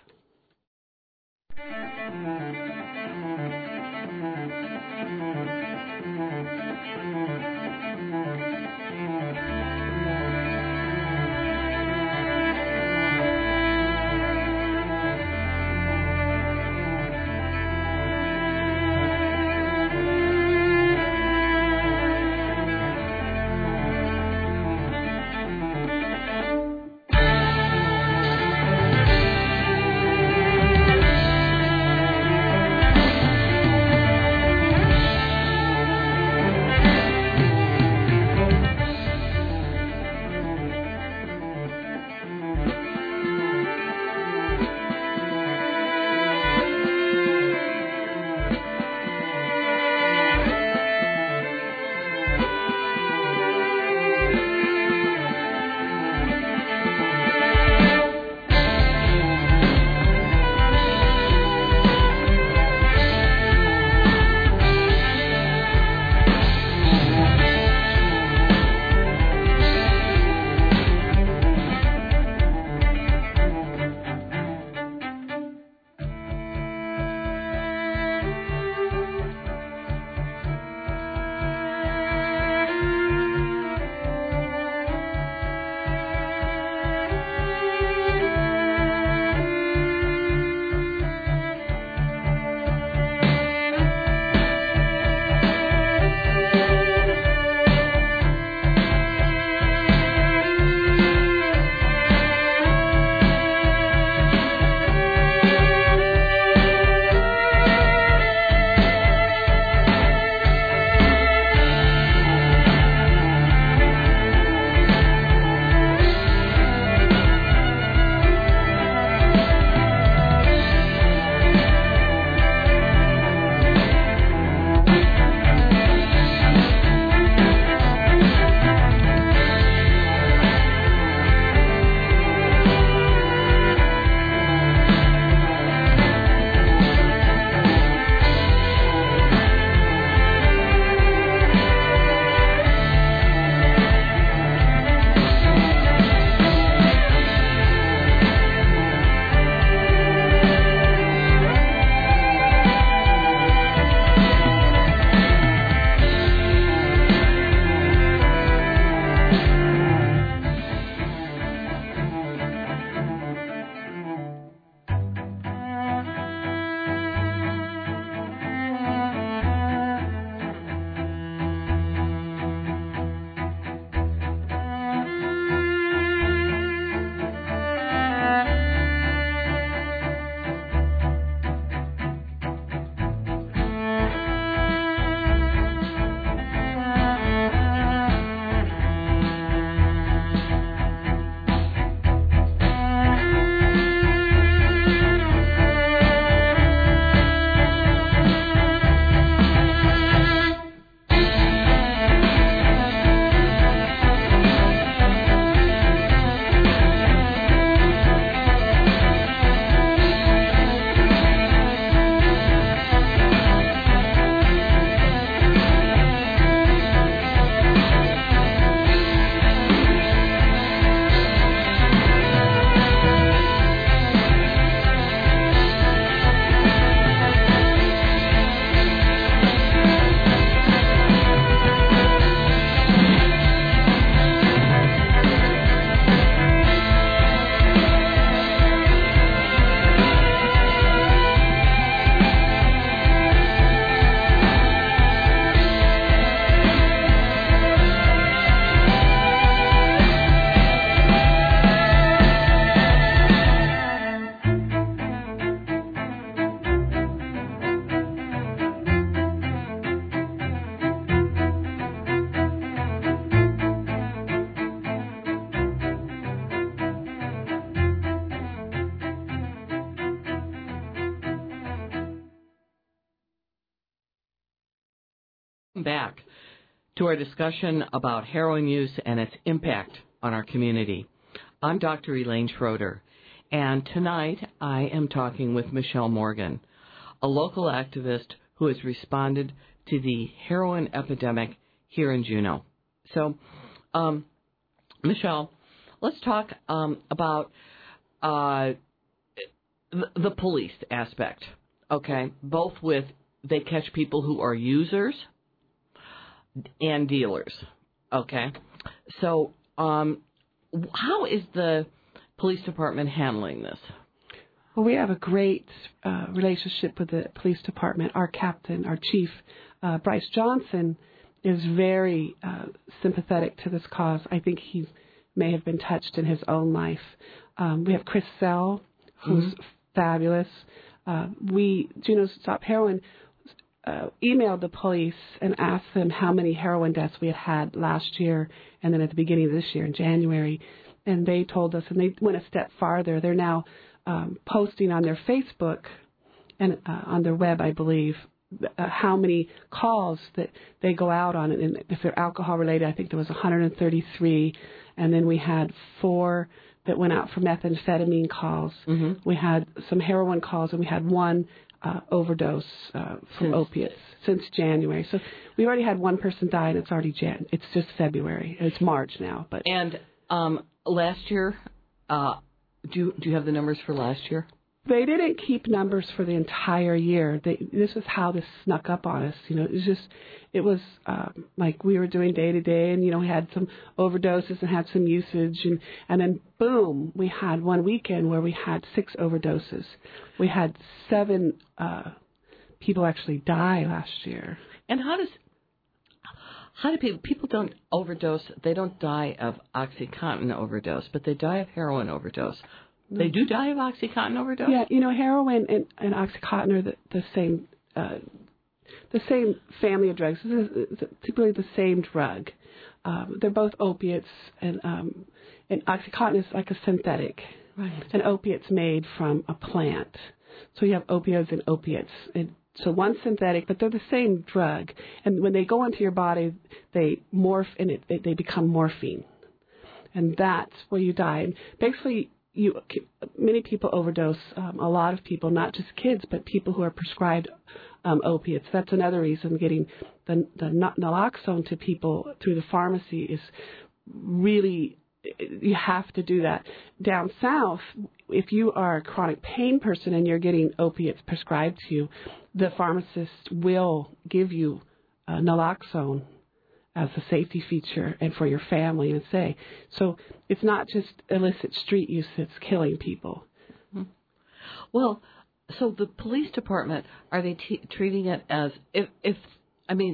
S1: welcome back to our discussion about heroin use and its impact on our community. I'm Doctor Elaine Schroeder, and tonight I am talking with Michelle Morgan, a local activist who has responded to the heroin epidemic here in Juneau. So, um, Michelle, let's talk um, about uh, the, the police aspect, okay, both with they catch people who are users and dealers, okay? So um, how is the police department handling this?
S2: Well, we have a great uh, relationship with the police department. Our captain, our chief, uh, Bryce Johnson, is very uh, sympathetic to this cause. I think he may have been touched in his own life. Um, we have Chris Sell, who's mm-hmm. fabulous. Uh, we, Juneau Stop Heroin, Uh, emailed the police and asked them how many heroin deaths we had had last year and then at the beginning of this year in January. And they told us, and they went a step farther. They're now um, posting on their Facebook and uh, on their web, I believe, uh, how many calls that they go out on. And if they're alcohol related, I think there was one hundred thirty-three. And then we had four that went out for methamphetamine calls. Mm-hmm. We had some heroin calls, and we had one Uh, overdose uh, from since, opiates since January. So we already had one person die, and it's already Jan. It's just February. It's March now. But
S1: and um, last year, uh, do you, do you have the numbers for last year?
S2: They didn't keep numbers for the entire year. They, this is how this snuck up on us. You know, it was just, it was um, like we were doing day to day, and you know, we had some overdoses and had some usage, and and then boom, we had one weekend where we had six overdoses. We had seven uh, people actually die last year.
S1: And how does how do people people don't overdose? They don't die of OxyContin overdose, but they die of heroin overdose. They do die of OxyContin overdose?
S2: Yeah, you know, heroin and, and OxyContin are the, the same uh, the same family of drugs. It's typically the same drug. Um, they're both opiates, and um, and OxyContin is like a synthetic.
S1: Right.
S2: An opiate's made from a plant. So you have opioids and opiates. And so one's synthetic, but they're the same drug. And when they go into your body, they morph and it, they, they become morphine. And that's where you die. And basically, You, many people overdose, um, a lot of people, not just kids, but people who are prescribed um, opiates. That's another reason getting the, the naloxone to people through the pharmacy is really, you have to do that. Down south, if you are a chronic pain person and you're getting opiates prescribed to you, the pharmacist will give you uh, naloxone as a safety feature and for your family and say. So it's not just illicit street use that's killing people.
S1: Mm-hmm. Well, so the police department, are they t- treating it as, if, if I mean,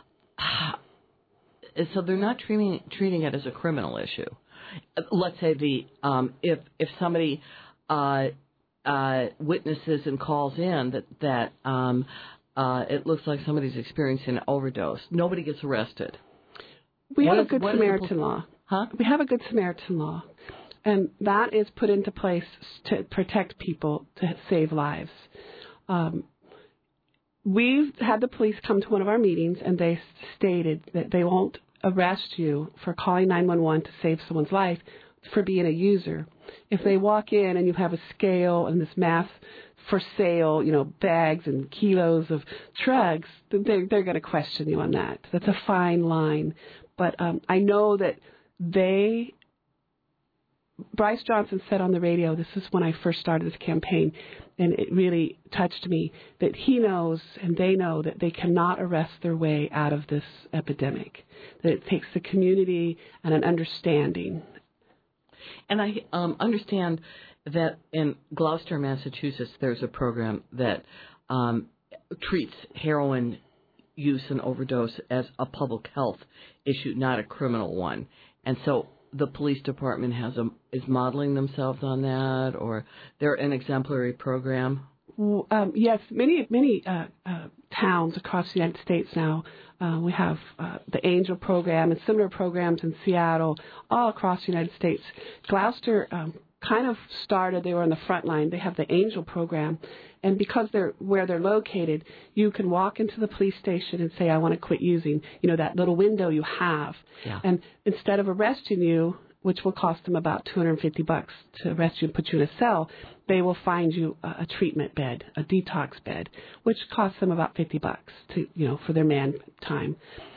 S1: so they're not treating treating it as a criminal issue. Let's say the, um, if, if somebody uh, uh, witnesses and calls in that, that um, uh, it looks like somebody's experiencing an overdose, nobody gets arrested.
S2: We
S1: what
S2: have
S1: is,
S2: a Good Samaritan law.
S1: Huh?
S2: We have a Good Samaritan law, and that is put into place to protect people, to save lives. Um, we've had the police come to one of our meetings, and they stated that they won't arrest you for calling nine one one to save someone's life for being a user. If they walk in and you have a scale and this math for sale, you know, bags and kilos of drugs, they're, they're going to question you on that. That's a fine line. But um, I know that they, Bryce Johnson said on the radio, this is when I first started this campaign, and it really touched me, that he knows and they know that they cannot arrest their way out of this epidemic, that it takes the community and an understanding.
S1: And I um, understand that in Gloucester, Massachusetts, there's a program that um, treats heroin use and overdose as a public health issue, not a criminal one. And so the police department has a, is modeling themselves on that, or they're an exemplary program?
S2: Um, yes, many many uh, uh, towns across the United States now. Uh, we have uh, the Angel program and similar programs in Seattle, all across the United States. Gloucester um, kind of started, they were on the front line. They have the Angel program. And because they're where they're located, you can walk into the police station and say, I want to quit using, you know, that little window you have.
S1: Yeah.
S2: And instead of arresting you, which will cost them about two hundred fifty bucks to arrest you and put you in a cell, they will find you a, a treatment bed, a detox bed, which costs them about fifty bucks to, you know, for their man time.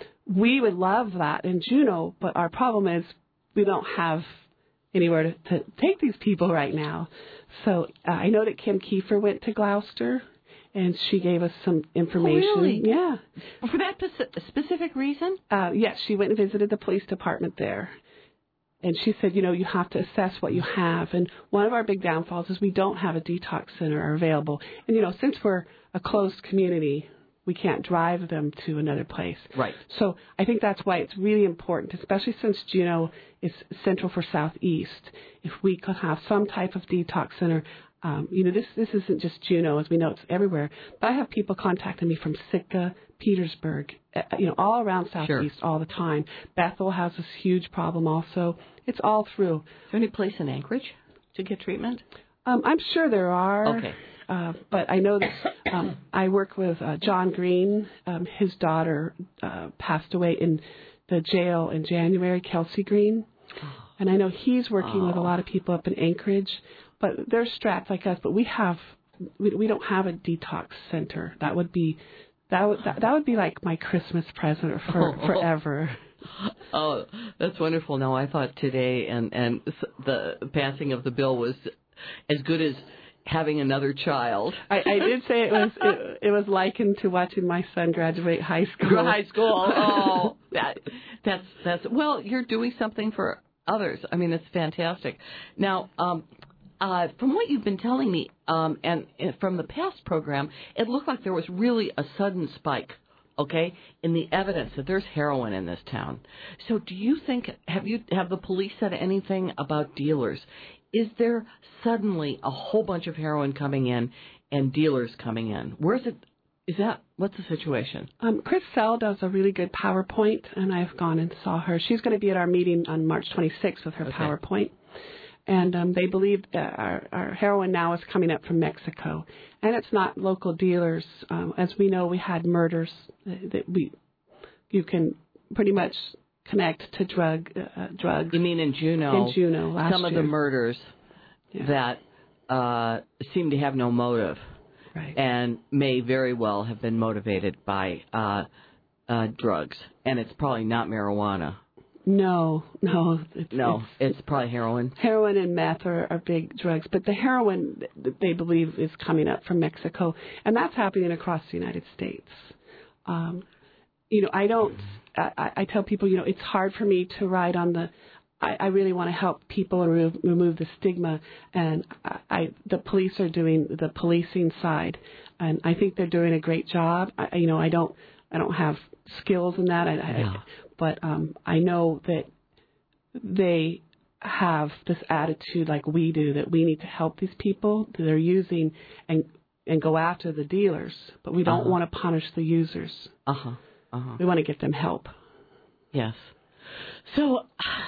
S2: We would love that in Juneau, but our problem is we don't have anywhere to, to take these people right now. So uh, I know that Kim Kiefer went to Gloucester, and she gave us some information.
S1: Oh, really?
S2: Yeah.
S1: For that pos- specific reason?
S2: Uh, yes, she went and visited the police department there. And she said, you know, you have to assess what you have. And one of our big downfalls is we don't have a detox center available. And, you know, since we're a closed community, we can't drive them to another place.
S1: Right.
S2: So I think that's why it's really important, especially since Juneau is central for Southeast, if we could have some type of detox center. Um, you know, this this isn't just Juneau, as we know, it's everywhere. But I have people contacting me from Sitka, Petersburg, uh, you know, all around Southeast
S1: sure.
S2: all the time. Bethel has this huge problem also. It's all through.
S1: Is there any place in Anchorage to get treatment?
S2: Um, I'm sure there are.
S1: Okay.
S2: Uh, but I know that um, I work with uh, John Green. Um, his daughter uh, passed away in the jail in January, Kelsey Green. And I know he's working oh. with a lot of people up in Anchorage. But they're strapped like us. But we have, we, we don't have a detox center. That would be, that would that, that would be like my Christmas present for oh. forever.
S1: Oh, that's wonderful. No, I thought today and and the passing of the bill was as good as having another child.
S2: I, I did say it was it, it was likened to watching my son graduate high school.
S1: High school. Oh, that that's that's well, you're doing something for others. I mean, it's fantastic. Now, um, uh, from what you've been telling me, um, and, and from the past program, it looked like there was really a sudden spike. Okay, in the evidence that there's heroin in this town. So, do you think have you have the police said anything about dealers? Is there suddenly a whole bunch of heroin coming in and dealers coming in? Where's it? Is that what's the situation?
S2: Um, Chris Sell does a really good PowerPoint, and I've gone and saw her. She's going to be at our meeting on March twenty-sixth with her okay. PowerPoint. And um, they believe that our, our heroin now is coming up from Mexico. And it's not local dealers. Um, as we know, we had murders that we you can pretty much connect to drug uh, drugs.
S1: You mean in Juneau?
S2: In Juneau last
S1: Some of
S2: year.
S1: the murders yeah. that uh, seem to have no motive.
S2: Right.
S1: And may very well have been motivated by uh, uh, drugs. And it's probably not marijuana.
S2: No, no. It's,
S1: no, it's, it's probably heroin.
S2: Heroin and meth are, are big drugs, but the heroin, they believe, is coming up from Mexico, and that's happening across the United States. Um, you know, I don't, I, I tell people, you know, it's hard for me to ride on the, I, I really want to help people and remove, remove the stigma, and I, I, the police are doing the policing side, and I think they're doing a great job. I, you know, I don't, I don't have skills in that. I,
S1: yeah.
S2: I, But um, I know that they have this attitude like we do, that we need to help these people that are using and and go after the dealers. But we don't uh-huh. want to punish the users.
S1: Uh-huh. Uh-huh.
S2: We want to get them help.
S1: Yes. So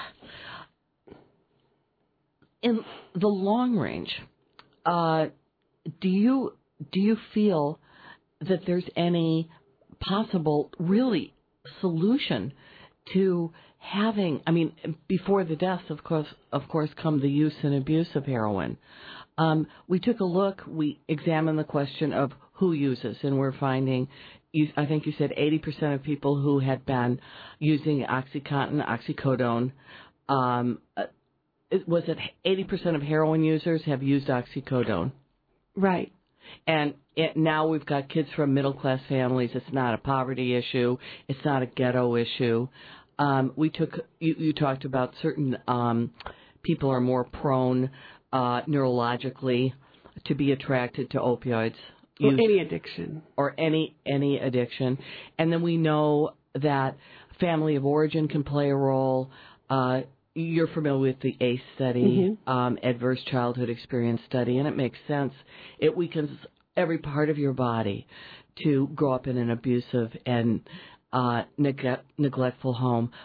S1: in the long range, uh, do you do you feel that there's any possible, really, solution to having, I mean, before the deaths, of course, of course, come the use and abuse of heroin. Um, we took a look, we examined the question of who uses, and we're finding, you, I think you said eighty percent of people who had been using OxyContin, oxycodone, um, was it eighty percent of heroin users have used oxycodone?
S2: Right.
S1: And it, now we've got kids from middle-class families. It's not a poverty issue. It's not a ghetto issue. Um, we took you, you talked about certain um, people are more prone uh, neurologically to be attracted to opioids.
S2: Or use, any addiction.
S1: Or any any addiction. And then we know that family of origin can play a role. Uh, you're familiar with the A C E study,
S2: mm-hmm. um,
S1: Adverse Childhood Experience study, and it makes sense. It weakens every part of your body to grow up in an abusive and uh, neg- neglectful home. But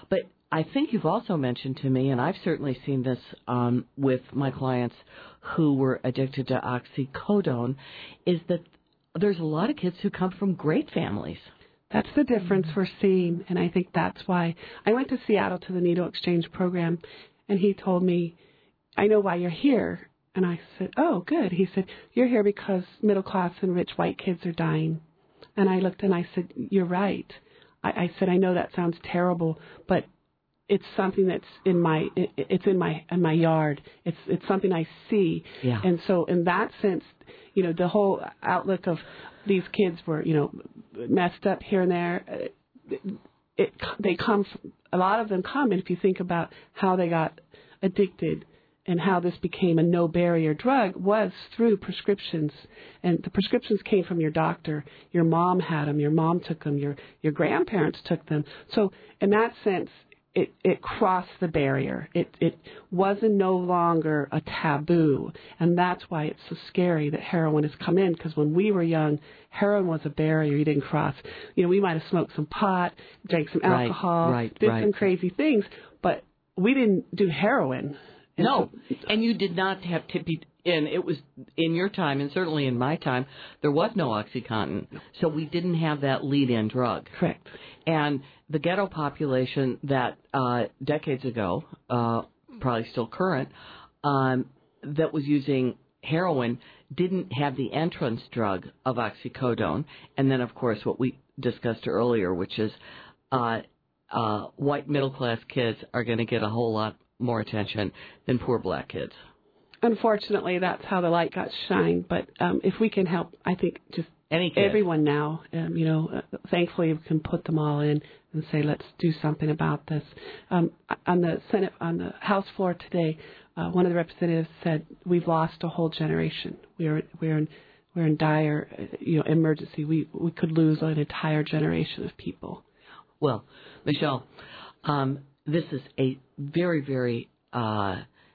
S1: I think you've also mentioned to me, and I've certainly seen this um, with my clients who were addicted to oxycodone, is that there's a lot of kids who come from great families.
S2: That's the difference we're seeing, and I think that's why I went to Seattle to the needle exchange program, and he told me, I know why you're here. And I said, oh, good. He said, you're here because middle-class and rich white kids are dying. And I looked and I said, you're right. I, I said, I know that sounds terrible, but it's something that's in my it, it's in my in my yard. It's it's something I see.
S1: Yeah.
S2: And so in that sense, you know, the whole outlook of these kids were, you know, messed up here and there. It, it they come from, a lot of them come, and if you think about how they got addicted and how this became a no-barrier drug was through prescriptions. And the prescriptions came from your doctor. Your mom had them. Your mom took them. Your your grandparents took them. So in that sense, it, it crossed the barrier. It it wasn't no longer a taboo. And that's why it's so scary that heroin has come in, because when we were young, heroin was a barrier you didn't cross. You know, we might have smoked some pot, drank some alcohol,
S1: right, right,
S2: did
S1: right.
S2: some crazy things, but we didn't do heroin. And
S1: no,
S2: so,
S1: and you did not have to be in. It was in your time, and certainly in my time, there was no OxyContin, so we didn't have that lead-in drug.
S2: Correct.
S1: And the ghetto population that uh, decades ago, uh, probably still current, um, that was using heroin didn't have the entrance drug of oxycodone, and then of course what we discussed earlier, which is uh, uh, white middle-class kids are going to get a whole lot more attention than poor black kids.
S2: Unfortunately, that's how the light got shined. But um, if we can help, I think just
S1: Any kid.
S2: everyone now, um, you know, uh, thankfully we can put them all in and say, let's do something about this. Um, on the Senate, on the House floor today, uh, one of the representatives said we've lost a whole generation. We're we're in we're in dire, uh, you know, emergency. We we could lose an entire generation of people.
S1: Well, Michelle, um, this is a very, very uh,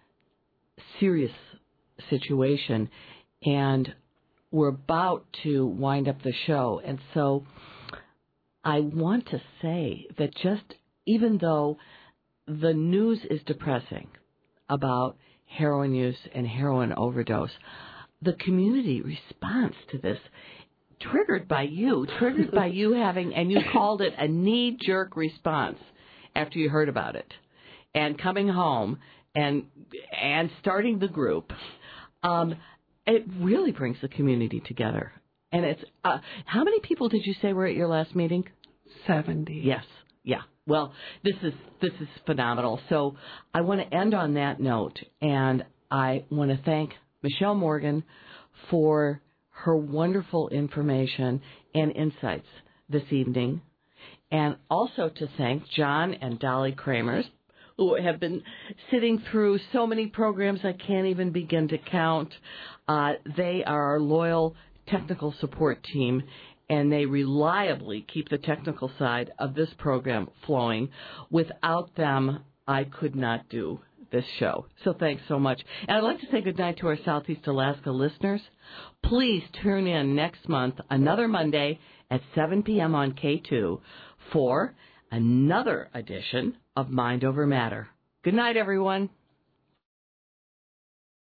S1: serious situation, and we're about to wind up the show. And so I want to say that just even though the news is depressing about heroin use and heroin overdose, the community response to this, triggered by you, triggered by you having, and you called it a knee-jerk response after you heard about it, and coming home and and starting the group, um, it really brings the community together. And it's uh, how many people did you say were at your last meeting?
S2: seventy.
S1: Yes, yeah. Well, this is this is phenomenal. So I want to end on that note, and I want to thank Michelle Morgan for her wonderful information and insights this evening. And also to thank John and Dolly Kramers, who have been sitting through so many programs I can't even begin to count. Uh, they are our loyal technical support team, and they reliably keep the technical side of this program flowing. Without them, I could not do this show. So thanks so much. And I'd like to say goodnight to our Southeast Alaska listeners. Please tune in next month, another Monday at seven p.m. on K two for another edition of Mind Over Matter. Good night, everyone.